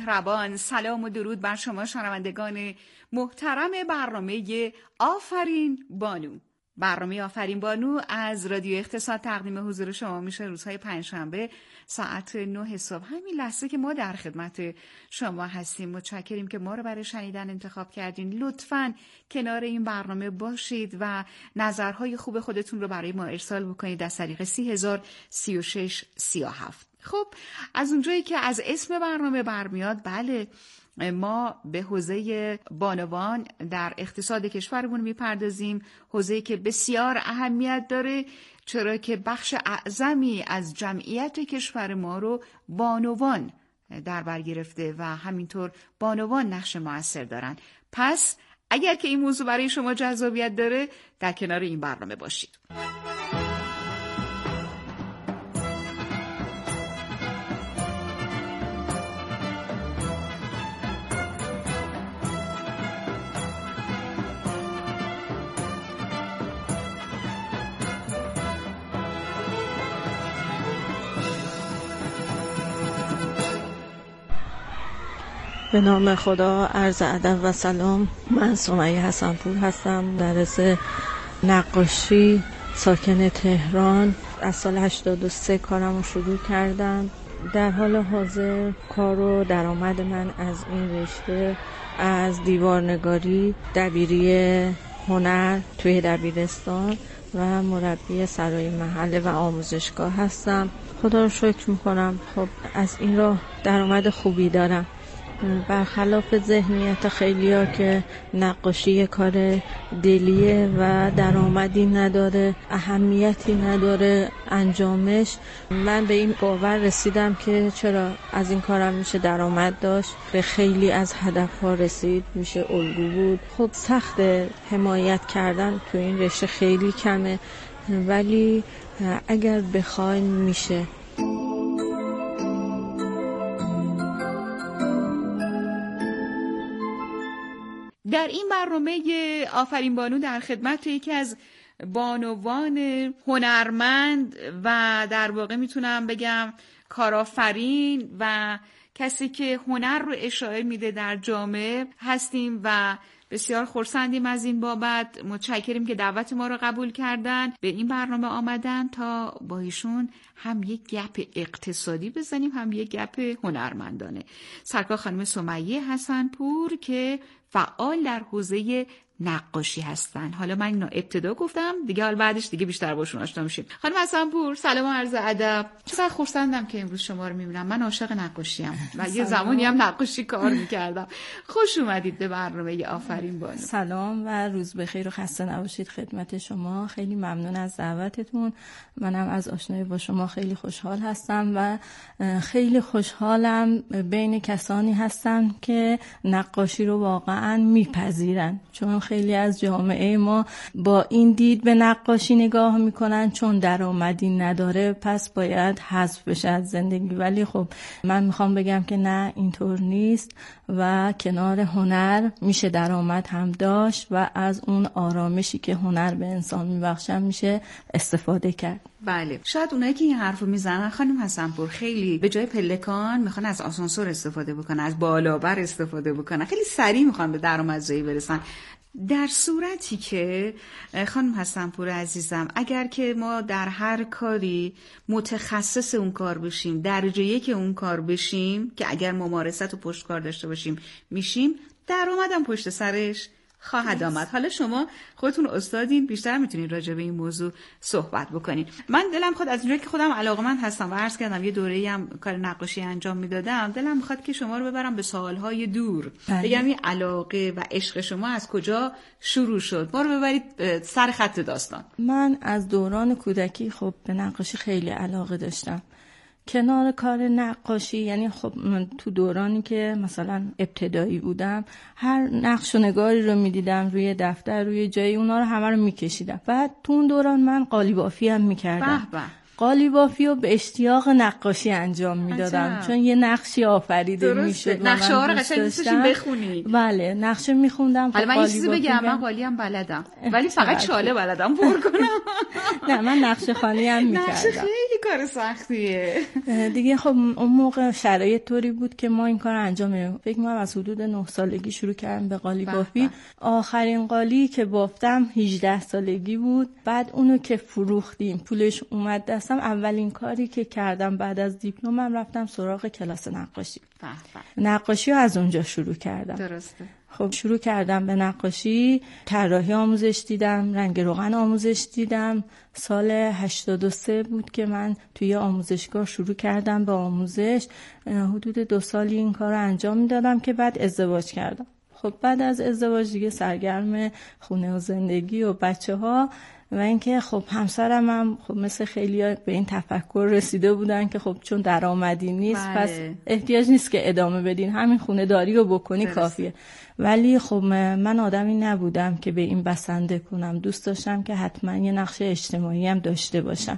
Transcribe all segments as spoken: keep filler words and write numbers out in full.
مهربان، سلام و درود بر شما شنوندگان محترم برنامه آفرین بانو. برنامه آفرین بانو از رادیو اقتصاد تقدیم حضور شما میشه روزهای پنجشنبه ساعت نه صبح. همین لحظه که ما در خدمت شما هستیم، متشکریم که ما رو برای شنیدن انتخاب کردین. لطفاً کنار این برنامه باشید و نظرهای خوب خودتون رو برای ما ارسال بکنید از طریق سی هزار سی و شش سی و هفت. خب از اونجایی که از اسم برنامه برمیاد، بله ما به حوزه بانوان در اقتصاد کشورمون میپردازیم، حوزه‌ای که بسیار اهمیت داره، چرا که بخش اعظمی از جمعیت کشور ما رو بانوان در بر گرفته و همینطور بانوان نقش مؤثر دارن. پس اگر که این موضوع برای شما جذابیت داره، در کنار این برنامه باشید. به نام خدا، عرض ادب و سلام. من سمیه حسن‌پور هستم، مدرس نقاشی، ساکن تهران. از سال هشتاد و سه کارم رو شروع کردم. در حال حاضر کار و درآمد من از این رشته از دیوارنگاری، دبیری هنر توی دبیرستان و مربی سرای محله و آموزشگاه هستم. خدا رو شکر میکنم. خب از این راه درآمد خوبی دارم، برخلاف ذهنیت خیلیا که نقاشی کار دلیه و درآمدی نداره، اهمیتی نداره انجامش. من به این باور رسیدم که چرا از این کارم میشه درآمد داشت، به خیلی از هدفها رسید، میشه الگو بود. خب سخت حمایت کردن تو این رشته خیلی کمه، ولی اگر بخواین میشه. در این برنامه آفرین بانو در خدمت یکی از بانوان هنرمند و در واقع میتونم بگم کارآفرین و کسی که هنر رو اشاعه میده در جامعه هستیم و بسیار خرسندیم از این بابت. متشکریم که دعوت ما رو قبول کردن، به این برنامه آمدن تا با ایشون هم یک گپ اقتصادی بزنیم، هم یک گپ هنرمندانه. سرکار خانم سمیه حسن‌پور که فعال در حوزه نقاشی هستن. حالا من اینو ابتدا گفتم دیگه، حالا بعدش دیگه بیشتر باشون آشنا میشیم. خانم حسن‌پور سلام و عرض ادب. چقدر خرسندم که امروز شما رو میبینم. من عاشق نقاشی ام و یه زمانی هم نقاشی کار میکردم. خوش اومدید به برنامه آفرین بانو. سلام و روز بخیر و خسته نباشید خدمت شما. خیلی ممنون از دعوتتون. منم از آشنایی با شما خیلی خوشحال هستم و خیلی خوشحالم بین کسانی هستم که نقاشی رو واقعا میپذیرن، چون خیلی از جامعه ما با این دید به نقاشی نگاه میکنن چون درآمدی نداره پس باید حذف بشه از زندگی. ولی خب من میخوام بگم که نه، اینطور نیست و کنار هنر میشه درآمد هم داشت و از اون آرامشی که هنر به انسان میبخشه میشه استفاده کرد. بله، شاید اونایی که این حرفو میزنن خانم حسن‌پور خیلی به جای پلکان میخوان از آسانسور استفاده بکنن، از بالابر استفاده بکنن، خیلی سریع میخوان به درآمدزایی برسن. در صورتی که خانم حسن‌پور عزیزم، اگر که ما در هر کاری متخصص اون کار بشیم، درجه یک اون کار بشیم که اگر ممارست و پشتکار داشته باشیم میشیم، درآمدم پشت سرش خواهد آمد. حالا شما خودتون استادین، بیشتر میتونید راجع به این موضوع صحبت بکنین. من دلم خود از اونجایی که خودم علاقه‌مند هستم و عرض کردم یه دوره‌ای هم کار نقاشی انجام میدادم، دلم میخواد که شما رو ببرم به سالهای دور. بگم این علاقه و عشق شما از کجا شروع شد؟ ما رو ببرید سر خط داستان. من از دوران کودکی خب به نقاشی خیلی علاقه داشتم. کنار کار نقاشی، یعنی خب من تو دورانی که مثلا ابتدایی بودم، هر نقش و نگاری رو میدیدم روی دفتر، روی جایی، اونا رو همه رو میکشیدم. بعد تو اون دوران من قالیبافی هم میکردم. به به. قالیبافی رو به اشتیاق نقاشی انجام میدادم، چون یه نقشی آفریده میشد. نقشه ها رو قشنگ دوست داشتم بخونی. بله، نقشه میخوندم. حالا من یه چیزی بگم، من قالی هم بلدم ولی فقط شاله بلدم پر کنم. نه، من نقشه خوانی هم میکردم. نقشه خیلی کار سختیه دیگه. خب اون موقع شرایط طوری بود که ما این کار انجام میدیم. فکر می‌کنم از حدود نه سالگی شروع کردم به قالی بافی. آخرین قالی که بافتم هجده سالگی بود. بعد اونو که فروختیم پولش اومد دستم، اولین کاری که کردم بعد از دیپلمم رفتم سراغ کلاس نقاشی. نقاشی رو از اونجا شروع کردم. درسته. خب شروع کردم به نقاشی، طراحی آموزش دیدم، رنگ روغن آموزش دیدم. سال هشتاد و سه بود که من توی آموزشگاه شروع کردم به آموزش. حدود دو سالی این کار رو انجام میدادم که بعد ازدواج کردم. خب بعد از ازدواج دیگه سرگرم خونه و زندگی و بچه ها و اینکه خب همسرم هم خب مثل خیلی‌ها به این تفکر رسیده بودن که خب چون درآمدی نیست بله. پس احتیاج نیست که ادامه بدین، همین خونه داری رو بکنی درست. کافیه. ولی خب من آدمی نبودم که به این بسنده کنم. دوست داشتم که حتما یه نقش اجتماعی هم داشته باشم.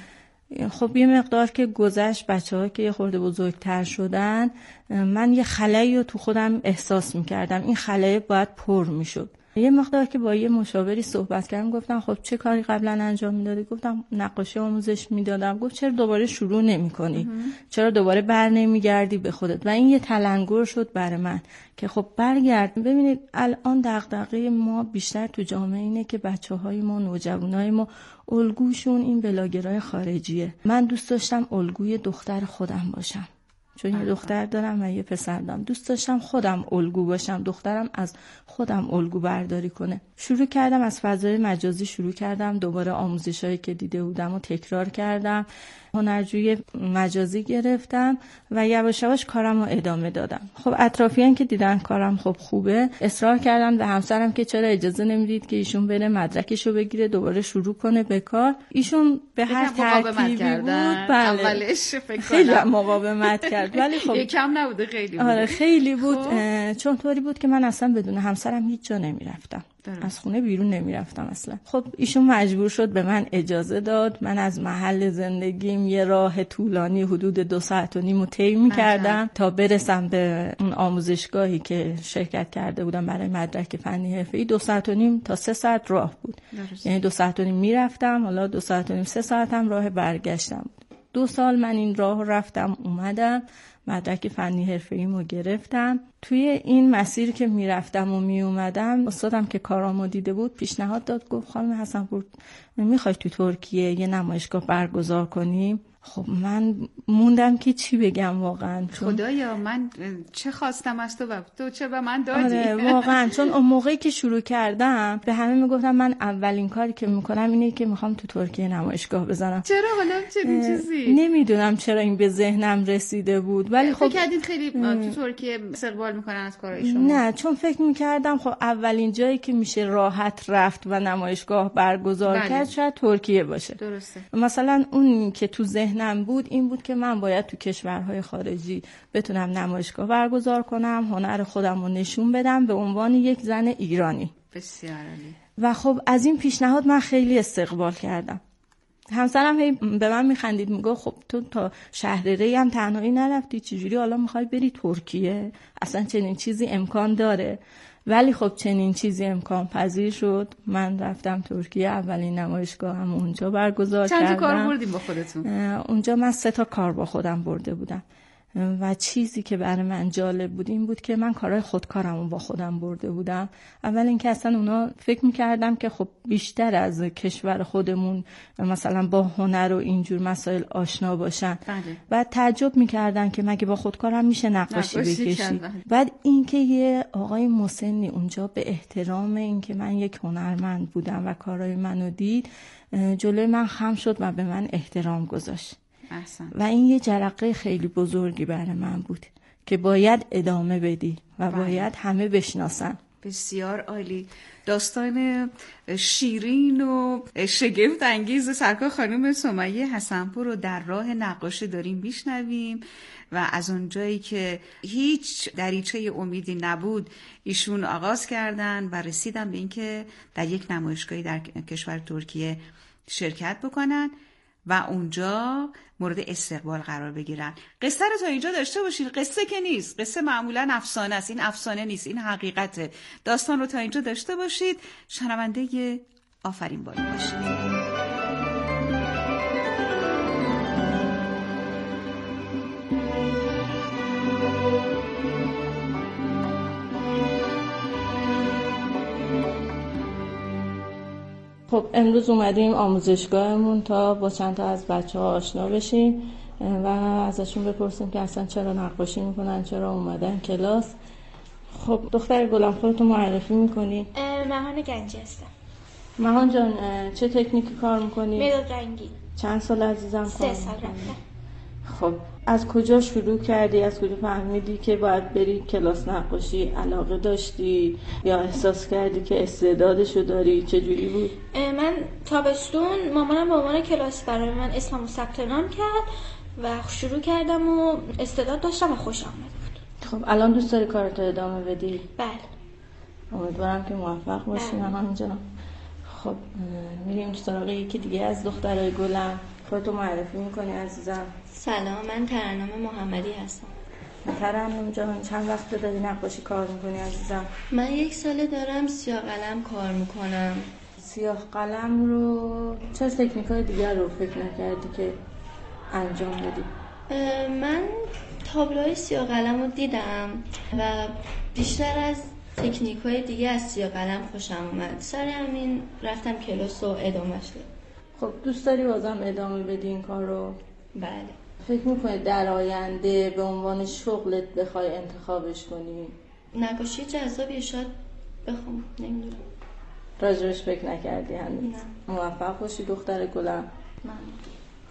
بله. خب یه مقدار که گذشت، بچه‌ها که یه خورده بزرگتر شدن، من یه خلایی رو تو خودم احساس می‌کردم. این خلای باید پر می‌شد. یه مقدار که با یه مشاوری صحبت کردم، گفتم خب چه کاری قبلا انجام میدادی؟ گفتم نقاشی آموزش میدادم. گفت چرا دوباره شروع نمی‌کنی؟ چرا دوباره بر نمیگردی به خودت؟ و این یه تلنگر شد برای من که خب برگرد. ببینید الان دغدغه ما بیشتر تو جامعه اینه که بچه‌های ما، نوجوانای ما الگوشون این بلاگرای خارجیه. من دوست داشتم الگوی دختر خودم باشم. چون یه دختر دارم و یه پسر دارم. دوست داشتم خودم الگو باشم، دخترم از خودم الگو برداری کنه. شروع کردم از فضای مجازی شروع کردم، دوباره آموزشایی که دیده بودم و تکرار کردم. هنرجوی مجازی گرفتم و یواش یواش کارم رو ادامه دادم. خب اطرافیان که دیدن کارم خب خوبه، اصرار کردن به همسرم که چرا اجازه نمیدید که ایشون بره مدرکشو بگیره دوباره شروع کنه به کار. ایشون به هر ترتیبی بود بله اولش فکر خیلی مقاومت کرد، ولی خب یکم نبوده، خیلی بود. آره خیلی بود. خب. چون طوری بود که من اصلا بدون همسرم هیچ جا نمیرفتم. از خونه بیرون نمیرفتم اصلا. خب ایشون مجبور شد به من اجازه داد. من از محل زندگیم یه راه طولانی حدود دو ساعت و نیم طی می‌کردم تا برسم به اون آموزشگاهی که شرکت کرده بودم برای مدرک فنی حرفه‌ای. دو ساعت و نیم تا سه ساعت راه بود. درست. یعنی دو ساعت و نیم میرفتم، حالا دو ساعت و نیم سه ساعت هم راه برگشتم بود. دو سال من این راه رفتم اومدم، مدرک فنی حرفه‌ایمو گرفتم. توی این مسیر که میرفتم و میومدم، استادم که کارامو دیده بود پیشنهاد داد، گفت خانم حسن‌پور میخوای تو ترکیه یه نمایشگاه برگزار کنیم؟ خب من موندم که چی بگم واقعا. خدایا من چه خواستم از تو و تو چه به من دادی؟ آره واقعا. چون اون موقعی که شروع کردم به همه میگفتم من اولین کاری که میکنم اینه که میخوام تو ترکیه نمایشگاه بزنم. چرا حالا چنین چیزی؟ نمیدونم چرا این به ذهنم رسیده بود، ولی خب فکر کردید خیلی تو ترکیه استقبال میکنن از کارهای شما؟ نه، چون فکر میکردم خب اولین جایی که میشه راحت رفت و نمایشگاه برگزار بله. کرد شاید ترکیه باشه. درسته. مثلا اون که تو ذهنم بود این بود که من باید تو کشورهای خارجی بتونم نمایشگاه برگزار کنم، هنر خودم رو نشون بدم به عنوان یک زن ایرانی. بسیار عالی. و خب از این پیشنهاد من خیلی استقبال کردم. همسرم هی به من میخندید، میگه خب تو تا شهر ری هم تنهایی نرفتی، چجوری حالا میخوای بری ترکیه؟ اصلا چنین چیزی امکان داره؟ ولی خب چنین چیزی امکان پذیر شد. من رفتم ترکیه، اولین نمایشگاه هم اونجا برگزار چند کردم. چند تا کار بردیم با خودتون؟ اونجا من سه تا کار با خودم برده بودم و چیزی که برای من جالب بود این بود که من کارهای خودکارمو با خودم برده بودم. اول اینکه اصلا اونا فکر می‌کردم که خب بیشتر از کشور خودمون مثلا با هنر و اینجور مسائل آشنا باشن. بله. بعد تعجب می‌کردن که مگه با خودکارم میشه نقاشی بکشی. بعد اینکه یه آقای مسنی اونجا به احترام اینکه من یک هنرمند بودم و کارهای منو دید، جلوی من خم شد و به من احترام گذاشت. احسن. و این یه جرقه خیلی بزرگی برای من بود که باید ادامه بدی و باید باید همه بشناسن. بسیار عالی. داستان شیرین و شگفت انگیز سرکار خانم سمیه حسن‌پور رو در راه نقاشی داریم میشنویم و از اونجایی که هیچ دریچه امیدی نبود ایشون آغاز کردن و رسیدن به اینکه در یک نمایشگاهی در کشور ترکیه شرکت بکنن و اونجا مورد استقبال قرار بگیرن. قصه رو تا اینجا داشته باشید. قصه که نیست، قصه معمولا افسانه است. این افسانه نیست، این حقیقته. داستان رو تا اینجا داشته باشید. شنونده آفرین بانو باشید. خب امروز اومدیم آموزشگاهمون تا با چند تا از بچه‌ها آشنا بشیم و ازشون بپرسیم که اصلا چرا نقاشی میکنن، چرا اومدن کلاس. خب دختر گلم خودتو معرفی میکنی؟ مهان گنجی هستم. مهان جان چه تکنیکی کار میکنی؟ مداد رنگی. چند سال عزیزم کار سه سال میکنی؟ رفتم. خب از کجا شروع کردی؟ از کجا فهمیدی که باید بری کلاس نقاشی؟ علاقه داشتی یا احساس کردی که استعدادشو داری؟ چجوری بود؟ من تابستون مامانم به عنوان کلاس برای من اسممو ثبت نام کرد و شروع کردم و استعداد داشتم و خوش آمد بود. خب الان دوست داری کارتو ادامه بدی؟ بله. امیدوارم که موفق باشی مهان جان. خب میریم سراغ یکی دیگه از دخترای گلم. خودتو معرفی میکنی عزیزم؟ سلام، من ترنم محمدی هستم. ترنم جان چند وقت داری نقاشی کار میکنی عزیزم؟ من یک ساله دارم سیاه قلم کار میکنم. سیاه قلم رو چه تکنیکای دیگر رو فکر نکردی که انجام بدی؟ من تابلوهای سیاه قلم رو دیدم و بیشتر از تکنیکای دیگه از سیاه قلم خوشم اومد، سر همین رفتم کلاس و ادامه شد. خب دوست داری بازم ادامه بدی این کار رو؟ بله. فکر میکنی در آینده به عنوان شغلت بخوای انتخابش کنی؟ نقاشی جذابیه، شاید بخوام، نمیدونم. راجبش فکر نکردی هنوز؟ نه. موفق باشی دختر گلم. ممنون.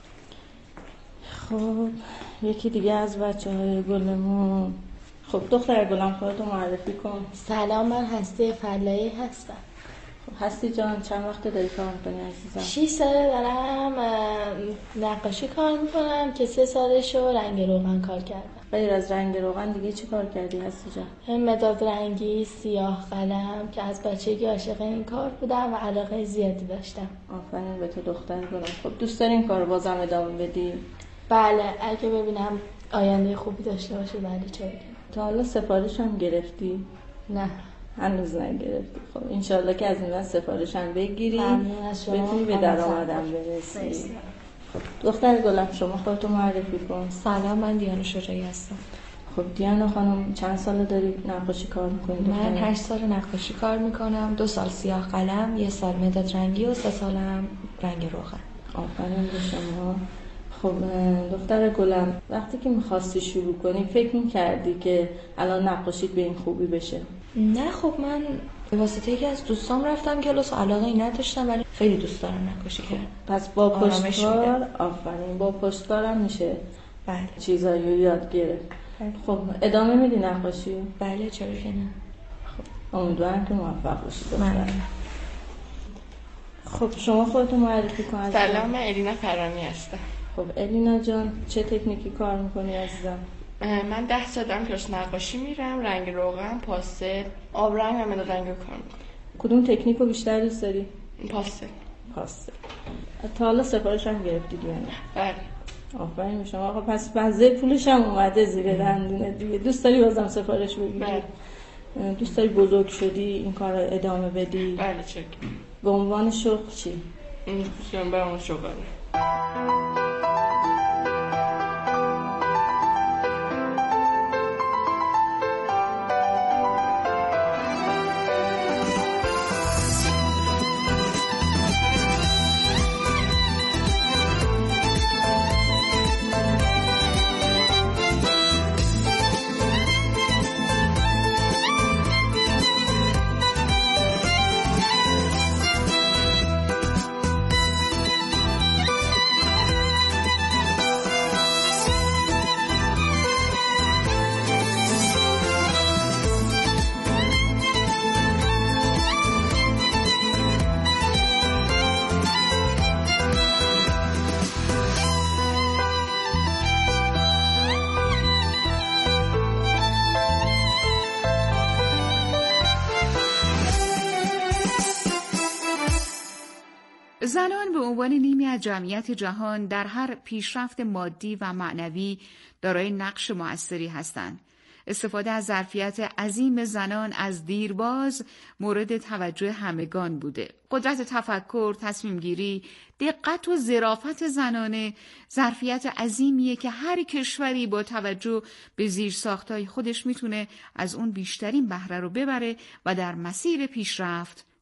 خب یکی دیگه از بچه های گلمون. خب دختر گلم خودتو معرفی کن. سلام، من هستی فلایی هستم. خب هستی جان چند وقت داری کار میکنی عزیزم؟ شیش ساله دارم نقاشی کار میکنم که سه سالشو رنگ روغن کار کردم. غیر از رنگ روغن دیگه چی کار کردی هستی جان؟ مداد رنگی، سیاه قلم که از بچگی عاشق این کار بودم و علاقه زیادی داشتم. آفرین به تو دختر گلم. خب دوست داری این کار رو بازم ادامه بدی؟ بله، اگه ببینم آینده خوبی داشته باشه بله چه بگیم. تا حالا سفارش هم گرفتی؟ نه هنوز نگرفتی. خب انشالله که از این وقت سفارش هم بگیری بتونی به درآمدم برسی. خب دختر گلم شما خودتو معرفی کن. سلام، من دیانا شجاعی هستم. خب دیانا خانم چند ساله داری نقاشی کار میکنی؟ من هشت سال نقاشی کار میکنم، دو سال سیاه قلم، یه سال مداد رنگی و سه سالم رنگ روغن. آفرین به شما. خب دختر گلم وقتی که میخواستی شروع کنی فکر میکردی که الان نقاشیت به این خوبی بشه؟ نه خب من به واسطه یکی از دوستام رفتم کلاس و علاقه ای نداشتم ولی خیلی دوست دارم نقاشی کردن. پس با پشتکار آفرین با پشتکارم میشه بله چیزایی رو یاد گرفت. بله. خب ادامه میدی نقاشی؟ بله چرا که نه. خب امیدوارم که موفق باشی دختر. ممنون. خب شما خودتو معرفی کن. سلام، من الینا فرانی هستم. خب الینا جان چه تکنیکی کار میکنی عزیزم؟ من ده سال دارم کلاس نقاشی میرم، رنگ روغن، پاستل، آبرنگ و مداد رنگی کار میکنم. کدوم تکنیک رو بیشتر دوست داری؟ پاستل. پاستل. تا حالا سفارش هم گرفتی دیگه؟ بله. آفرین میشم. آقا پس بنزه پولش هم اومده زیر دندونه دیگه. دوست داری بازم سفارش بگیری؟ بله. دوست داری بزرگ شدی این کار رو ادامه بدی؟ بله چک. به عنوان شغل چی؟ میتونم برام شغل. زنان به عنوان نیمی از جمعیت جهان در هر پیشرفت مادی و معنوی دارای نقش مؤثری هستند. استفاده از ظرفیت عظیم زنان از دیرباز مورد توجه همگان بوده. قدرت تفکر، تصمیم گیری، دقت و ظرافت زنانه ظرفیت عظیمیه که هر کشوری با توجه به زیرساختهای خودش میتونه از اون بیشترین بهره رو ببره و در مسیر پیشرفت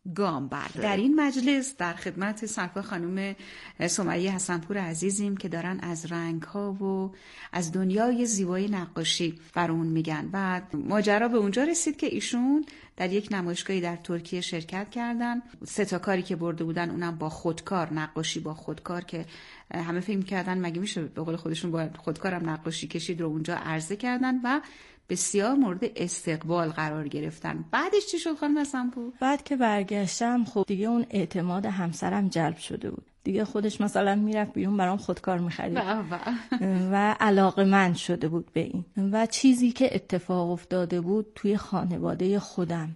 گام برداره. در این مجلس در خدمت سرکار خانم سمیه حسن‌پور عزیزیم که دارن از رنگ‌ها و از دنیای زیبای نقاشی برامون میگن و ماجرا به اونجا رسید که ایشون در یک نمایشگاهی در ترکیه شرکت کردن. سه تا کاری که برده بودن اونم با خودکار، نقاشی با خودکار که همه فکر می‌کردن مگه میشه به قول خودشون با خودکارم نقاشی کشید رو اونجا عرضه کردن و بسیار مورد استقبال قرار گرفتن. بعدش چی شد خانم حسن‌پور؟ بعد که برگشتم خب دیگه اون اعتماد همسرم جلب شده بود. دیگه خودش مثلا میرفت بیرون برام خودکار می‌خرید و علاقه‌مند شده بود به این. و چیزی که اتفاق افتاده بود توی خانواده خودم،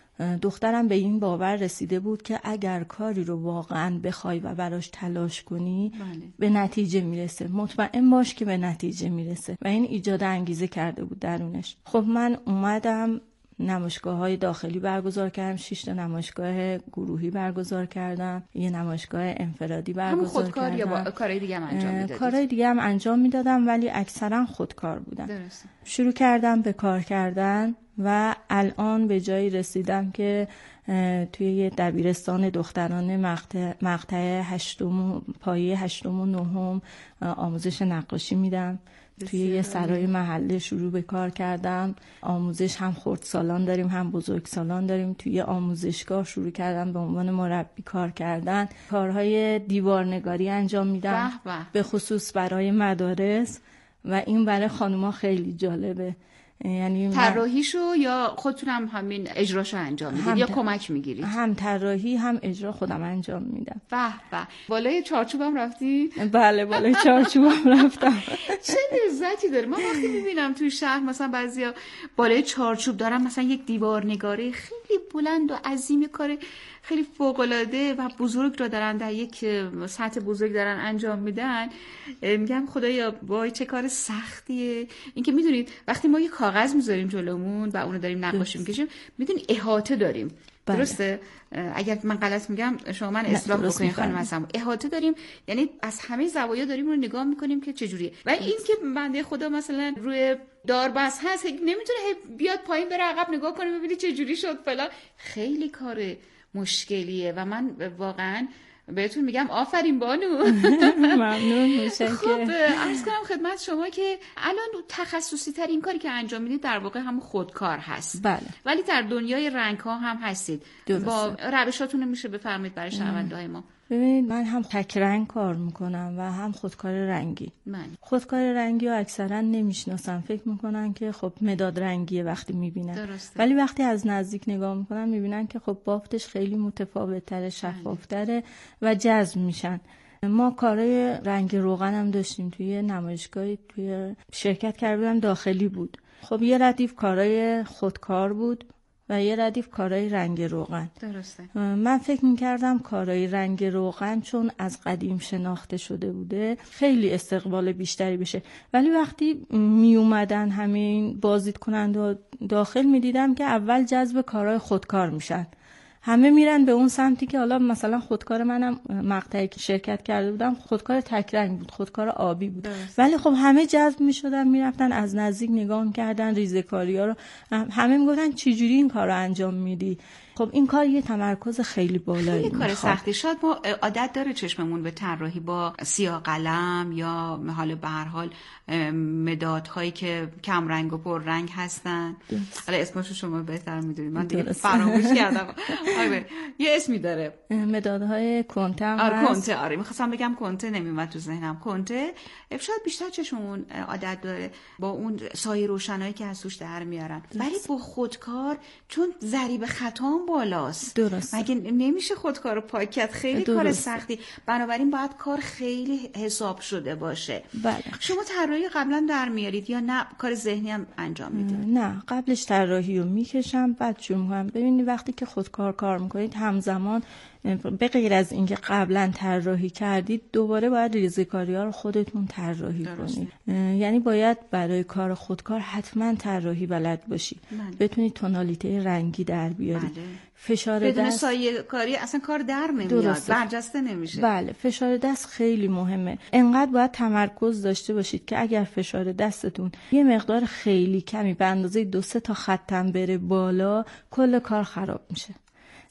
دخترم به این باور رسیده بود که اگر کاری رو واقعاً بخوای و براش تلاش کنی بله. به نتیجه میرسه، مطمئن باش که به نتیجه میرسه و این ایجاد انگیزه کرده بود درونش. خب من اومدم نمایشگاه‌های داخلی برگزار کردم، شش تا نمایشگاه گروهی برگزار کردم، یه نمایشگاه انفرادی برگزار کردم. خودکار یا با کارهای دیگه هم انجام میدادید؟ کارهای دیگه هم انجام میدادم ولی اکثرا خودکار بودم. درسته. شروع کردم به کار کردن و الان به جایی رسیدم که توی یه دبیرستان دختران مقطع مقطع هشتم پایه هشتم و نهم آموزش نقاشی میدم. توی یه سرای محله شروع به کار کردم. آموزش هم خردسالان داریم هم بزرگسالان داریم. توی آموزشگاه شروع کردم به عنوان مربی کار کردن. کارهای دیوارنگاری انجام میدم به خصوص برای مدارس و این برای خانوما خیلی جالبه. یعنی طراحیشو یا خودتونم همین اجراشو انجام میدید یا کمک میگیرید؟ هم طراحی هم اجرا خودم انجام میدم. به به. بالای چارچوبم رفتی؟ بله بالای چارچوبم رفتم. چه لذتی داره. من وقتی میبینم توی شهر مثلا بعضیا بالای چارچوب دارن مثلا یک دیوارنگاری خیلی بلند و عظیم، کار خیلی فوق‌العاده و بزرگ رو دارن در یک سطح بزرگ دارن انجام میدن، میگم خدایا وای چه کار سختیه. اینکه میدونید وقتی ما یه کاغذ میذاریم جلومون و اونو داریم نقاشی میکشیم، میدونید احاطه داریم. بله. درسته؟ اگر من غلط میگم شما من اصلاح بکنین خانم حسن. احاطه داریم یعنی از همه زوایا داریم رو نگاه میکنیم که چجوریه. و این که بنده خدا مثلا روی داربست هست نمیتونه بیاد پایین بره عقب نگاه کنه ببینید چجوری شد فلان، خیلی کاره مشکلیه و من واقعا بهتون میگم آفرین بانو. ممنون میشه. خب عرض کنم خدمت شما که الان تخصصی تر این کاری که انجام میدید در واقع هم خودکار هست. بله. ولی در دنیای رنگ ها هم هستید. درسته. با روشاتون میشه بفرمایید برای شنونده های ما؟ ببینید من هم تک رنگ کار میکنم و هم خودکار رنگی. من خودکار رنگی ها اکثرا نمیشناسن، فکر میکنن که خب مداد رنگیه وقتی میبینن. درسته. ولی وقتی از نزدیک نگاه میکنن میبینن که خب بافتش خیلی متفاوت‌تره، شفافتره و جذب میشن. ما کارهای رنگ روغن هم داشتیم توی نمایشگاهی توی شرکت کردم داخلی بود. خب یه ردیف کارهای خودکار بود و یه ردیف کارهای رنگ روغن. درسته. من فکر می‌کردم کارهای رنگ روغن چون از قدیم شناخته شده بوده خیلی استقبال بیشتری بشه، ولی وقتی می اومدن همین بازدید کننده داخل می‌دیدم که اول جذب کارهای خودکار میشن. همه میرن به اون سمتی که حالا مثلا خودکار منم مقطعی که شرکت کرده بودم خودکار تک رنگ بود، خودکار آبی بود. درست. ولی خب همه جذب میشدن میرفتن از نزدیک نگاه میکردن ریزه‌کاری‌ها رو، همه میگفتن چه جوری این کارو انجام میدی؟ خب این کار یه تمرکز خیلی بالایی خیلی کار سختی. شاید ما عادت داره چشممون به طراحی با سیاه قلم یا حالا به هر حال مدادهایی که کم رنگ و پر رنگ هستن. حالا اسمشو شما بهتر میدونید، من دیگه فراموش کردم. آره یه اسمی داره، مدادهای کنته هم آره کنته. آره می‌خواستم بگم کنته نمیومد تو ذهنم. کنته شاید بیشتر چشممون عادت داره با اون سایه روشنایی که از توش در میارن، ولی با خودکار چون ضریب خطا بالاست. درست. مگه نمیشه خودکارو پاک کرد؟ خیلی درست. کار سختی، بنابراین باید کار خیلی حساب شده باشه. بله. شما طراحی قبلا در میارید یا نه کار ذهنی هم انجام میدید؟ نه قبلش طراحی رو میکشم بعد شروع میکنم. ببینید وقتی که خودکار کار میکنید همزمان به غیر از اینکه قبلا طراحی کردید دوباره باید ریزه‌کاری ها رو خودتون طراحی کنید. یعنی باید برای کار خودکار حتما طراحی بلد باشی. بله. بتونید تونالیته رنگی در بیارید. بله. فشار دست بدون سایه کاری اصلا کار در نمیاد، برجسته نمیشه. بله فشار دست خیلی مهمه. انقدر باید تمرکز داشته باشید که اگر فشار دستتون یه مقدار خیلی کمی به اندازه دو سه تا خطم بره بالا کل کار خراب میشه.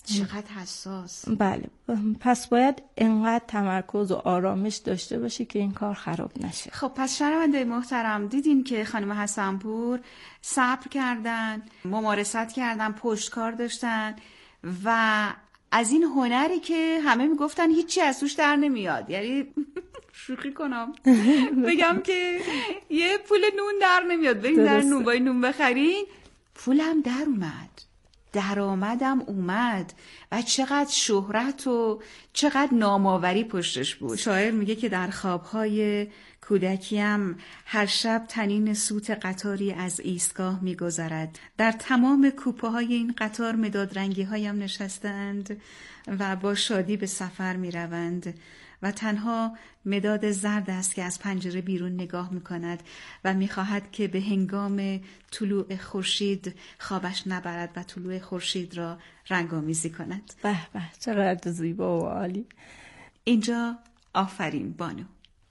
چقدر حساس. بله، پس باید انقدر تمرکز و آرامش داشته باشی که این کار خراب نشه. خب پس شنونده محترم، دیدین که خانم حسن‌پور صبر کردن، ممارست کردن، پشتکار داشتن و از این هنری که همه میگفتن هیچی از توش در نمیاد، یعنی شوخی کنم بگم که یه پول نون در نمیاد، بریم در نونوای نون بخرین، پولم در اومد، درآمدم اومد و چقدر شهرت و چقدر نامآوری پشتش بود. شاعر میگه که در خوابهای کودکیم هر شب تنین سوت قطاری از ایستگاه میگذرد، در تمام کوپه های این قطار مداد رنگی هایم نشستند و با شادی به سفر میروند و تنها مداد زرد است که از پنجره بیرون نگاه میکند و میخواهد که به هنگام طلوع خورشید خوابش نبرد و طلوع خورشید را رنگ‌آمیزی کند. به به، چقدر زیبا و عالی. اینجا آفرین بانو.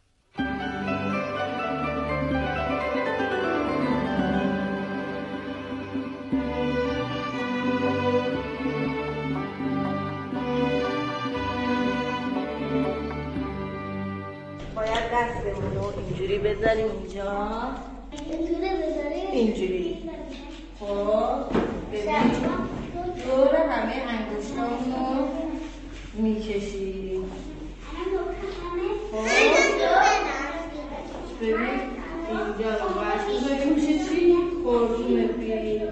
دستمون رو اینجوری بذاریم اینجا، اینجوری بذاریم اینجوری. خب ببین دور همه انگشتامون رو میکشیم. خب ببین اینجا رو باید بذاریم میشه چی؟ خورتون بیر.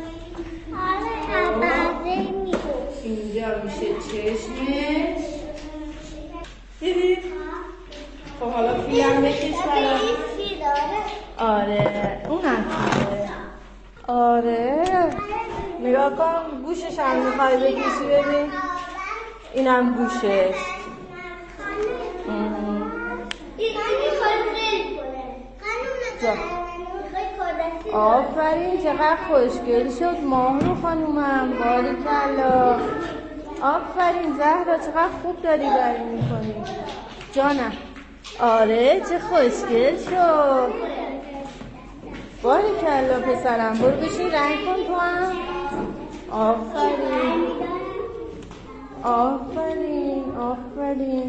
اینجا میشه چشمش. ببین خب حالا فی هم بکش برای فی داره. آره اون هم فیه. آره نگاه کن گوشش هم میخوای بکشی ببین، این هم گوشش. این میخوای ریل کنه. آفرین چقدر خوشگل شد ماهرو خانومم، باریکلا. آفرین زهرا چقدر خوب داری بری میکنی جانم. آره چه خوشگل شد، باریکلا پسرم. برو بشین رنگ کن تو هم. آفرین آفرین آفرین.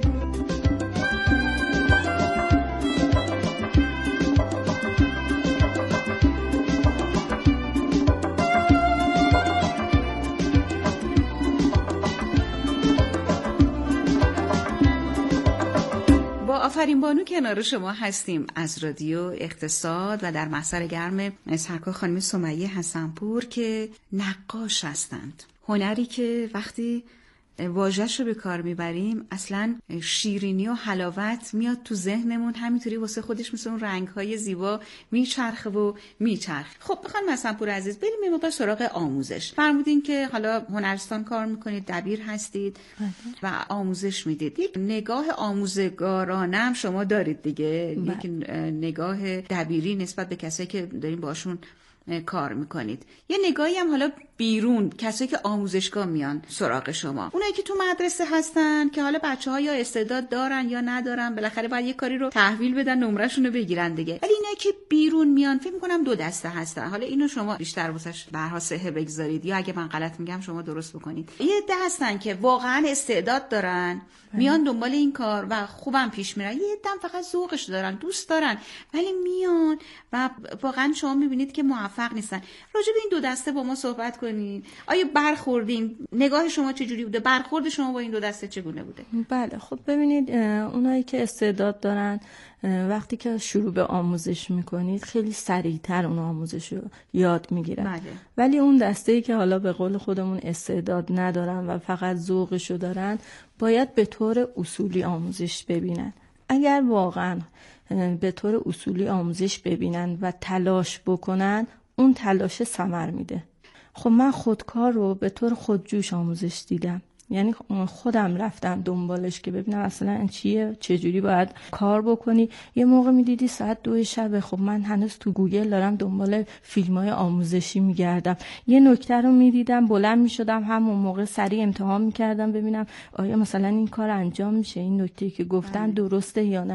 آفرین بانو کنار شما هستیم از رادیو اقتصاد و در محضر گرم سرکار خانم سمیه حسن‌پور که نقاش هستند. هنری که وقتی واژه‌ش رو به کار میبریم اصلا شیرینی و حلاوت میاد تو ذهنمون، همینطوری واسه خودش مثل اون رنگ‌های زیبا میچرخه و میچرخه. خب بخوام حسن‌پور عزیز بریم یه مقدار سراغ آموزش. فرمودین که حالا هنرستان کار میکنید، دبیر هستید و آموزش میدید. یک نگاه آموزگارانه هم شما دارید دیگه، یک نگاه دبیری نسبت به کسایی که دارین باشون کار میکنید. یه نگاهی هم حالا بیرون، کسایی که آموزشگاه میان سراغ شما، اونایی که تو مدرسه هستن که حالا بچه‌ها یا استعداد دارن یا ندارن، بالاخره باید یه کاری رو تحویل بدن، نمره‌شون رو بگیرن دیگه. ولی اینایی که بیرون میان فکر میکنم دو دسته هستن. حالا اینو شما بیشتر واسش برها صحه بگذارید یا اگه من غلط میگم شما درست بکنید. یه عده هستن که واقعا استعداد دارن، میان دنبال این کار و خوبم پیش میرن. یه عده فقط ذوقش دارن، دوست دارن، ولی میان و واقعا شما میبینید که موفق نیستن. راجع به این دو دسته با ما صحبت کنین. آیا برخوردین؟ نگاه شما چجوری بوده؟ برخورد شما با این دو دسته چگونه بوده؟ بله خب ببینید، اونایی که استعداد دارن وقتی که شروع به آموزش میکنید خیلی سریعتر اون آموزش رو یاد میگیرن. بله. ولی اون دسته‌ای که حالا به قول خودمون استعداد ندارن و فقط ذوقشو دارن باید به طور اصولی آموزش ببینن. اگر واقعا به طور اصولی آموزش ببینن و تلاش بکنن اون تلاش ثمر میده. خب من خودکار رو به طور خودجوش آموزش دیدم، یعنی خودم رفتم دنبالش که ببینم اصلا چیه، چجوری باید کار بکنی. یه موقع میدیدی ساعت دو شب، خب من هنوز تو گوگل دارم دنبال فیلم‌های آموزشی میگردم، یه نکته رو میدیدم بلند میشدم همون موقع سریع امتحان میکردم ببینم آیا مثلا این کار انجام میشه، این نکته‌ای که گفتن درسته یا نه.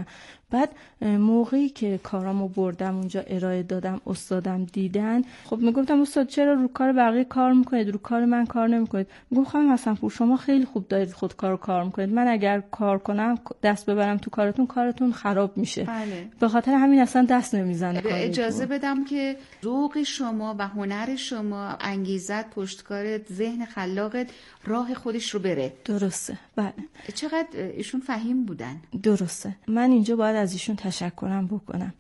بعد موقعی که کارامو بردم اونجا ارائه دادم، استادم دیدن، خب میگفتم استاد چرا رو کار بقیه کار میکنید، رو کار من کار نمیکنید؟ میگم خانم حسن‌پور شما خیلی خوب دارید خود کارو کار میکنید، من اگر کار کنم دست ببرم تو کارتون کارتون خراب میشه. بله. به خاطر همین اصلا دست نمیزنه. اجازه بدم که ذوق شما و هنر شما، انگیزت، پشتکارت، ذهن خلاقت راه خودش رو بره. درسته. بله. چقدر ایشون فهیم بودن. درسته. من اینجا باید از ایشون تشکرم بکنم،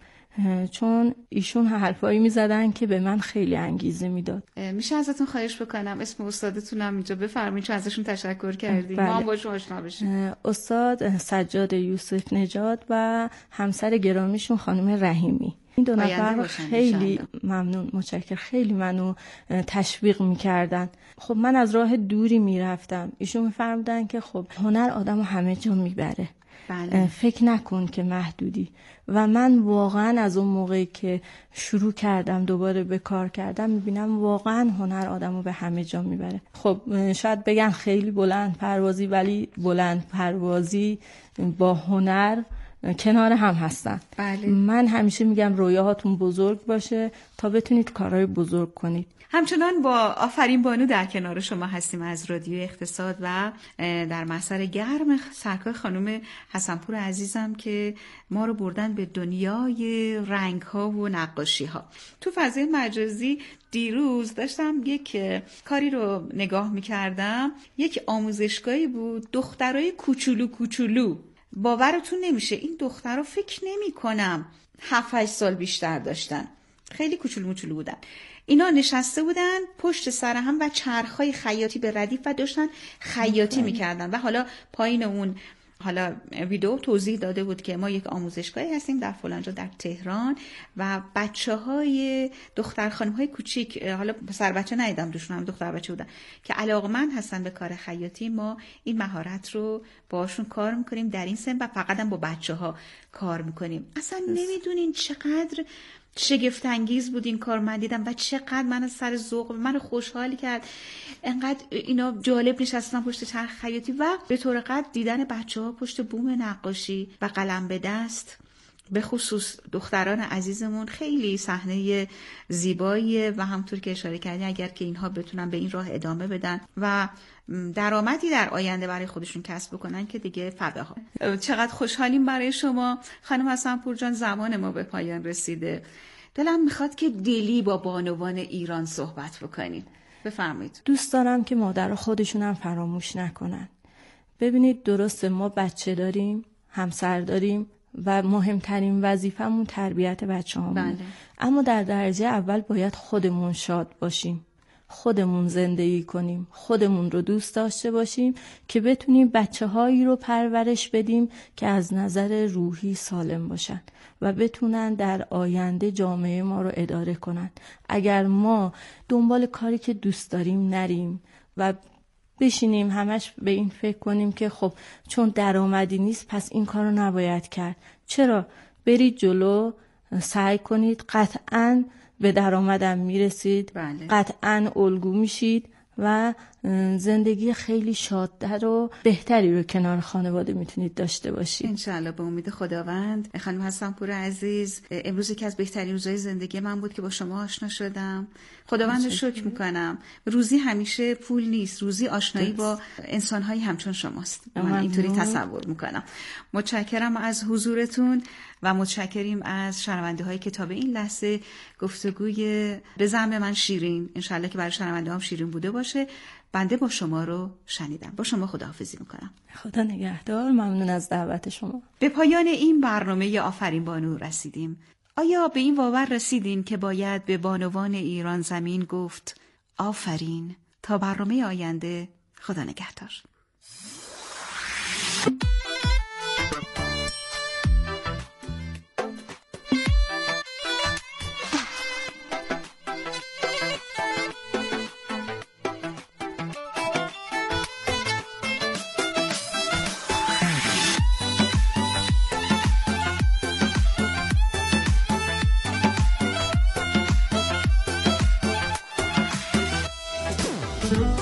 چون ایشون حرفایی میزدن که به من خیلی انگیزه میداد. میشه ازتون خواهش بکنم اسم استادتونم اینجا بفرمایید چون ازشون تشکر کردیم. بله. ما هم باشون آشنا بشیم. استاد سجاد یوسف نژاد و همسر گرامیشون خانم رحیمی. این دو نفر خیلی ممنون، متشکرم، خیلی منو تشویق میکردن. خب من از راه دوری میرفتم، ایشون میفرمودن که خب هنر آدمو همه جا میبره. بله. فکر نکن که محدودی. و من واقعا از اون موقعی که شروع کردم دوباره به کار کردم میبینم واقعا هنر آدمو به همه جا میبره. خب شاید بگن خیلی بلند پروازی، ولی بلند پروازی با هنر کنار هم هستن. بله. من همیشه میگم رویاهاتون بزرگ باشه تا بتونید کارهای بزرگ کنید. همچنان با آفرین بانو در کنار شما هستیم از رادیو اقتصاد و در محضر گرم سرکار خانم حسن‌پور عزیزم که ما رو بردن به دنیای رنگ ها و نقاشی ها. تو فضای مجازی دیروز داشتم یک کاری رو نگاه میکردم، یک آموزشگاهی بود دخترای کوچولو کوچولو. باورتون نمیشه این دخترها فکر نمی کنم هفت هشت سال بیشتر داشتن، خیلی کوچولو موچولو بودن. اینا نشسته بودن پشت سر هم و چرخهای خیاطی به ردیف و داشتن خیاطی میکردن. و حالا پایین اون حالا ویدیو توضیح داده بود که ما یک آموزشگاهی هستیم در فلانجا در تهران و بچه های دختر خانم های کوچیک، حالا پسر بچه ندیدم دوشون، هم دختر بچه بودن که علاقمند هستن به کار خیاطی. ما این مهارت رو باشون کار میکنیم در این سن و فقط هم با بچه ها کار میکنیم. اصلا نمیدونین چقدر شگفت انگیز بود این کار من دیدم و چقدر من از سر ذوق من خوشحال کرد. انقدر اینا جالب نشستن پشت چرخ خیاطی و به طور قطع دیدن بچه‌ها پشت بوم نقاشی و قلم به دست، به خصوص دختران عزیزمون، خیلی صحنه زیباییه و همونطور که اشاره کردی اگر که اینها بتونن به این راه ادامه بدن و درآمدی در آینده برای خودشون کسب بکنن که دیگه فداها. چقدر خوشحالیم برای شما خانم حسن‌پور جان. زمان ما به پایان رسیده، دلم میخواد که دلی با بانوان ایران صحبت بکنیم. بفرمایید. دوست دارم که مادر خودشونم فراموش نکنن. ببینید درسته ما بچه داریم، همسر داریم و مهمترین وظیفمون تربیت بچه‌هامون. بله. اما در درجه اول باید خودمون شاد باشیم، خودمون زندگی کنیم، خودمون رو دوست داشته باشیم که بتونیم بچه‌هایی رو پرورش بدیم که از نظر روحی سالم باشن و بتونن در آینده جامعه ما رو اداره کنن. اگر ما دنبال کاری که دوست داریم نریم و بشینیم همش به این فکر کنیم که خب چون درآمدی نیست پس این کارو نباید کرد، چرا؟ برید جلو، سعی کنید، قطعاً به درآمدم میرسید. بله. قطعاً الگو میشید و زندگی خیلی شادتر و بهتری رو کنار خانواده میتونید داشته باشید. انشالله به امید خداوند. خانم حسن‌پور عزیز، امروز یکی از بهترین روزهای زندگی من بود که با شما آشنا شدم. خداوند رو شکر میکنم. روزی همیشه پول نیست، روزی آشنایی با انسان‌های همچون شماست. من اینطوری تصور میکنم. متشکرم از حضورتون و متشکریم از شنونده هایی که تا به این لحظه گفتگوی به زعم من شیرین، انشالله که برای شنونده هم شیرین بوده باشه، بنده با شما رو شنیدم. با شما خداحافظی میکنم. خدا نگهدار. ممنون از دعوت شما. به پایان این برنامه آفرین بانو رسیدیم. آیا به این باور رسیدین که باید به بانوان ایران زمین گفت آفرین؟ تا برنامه آینده، خدا نگهدار. Thank you.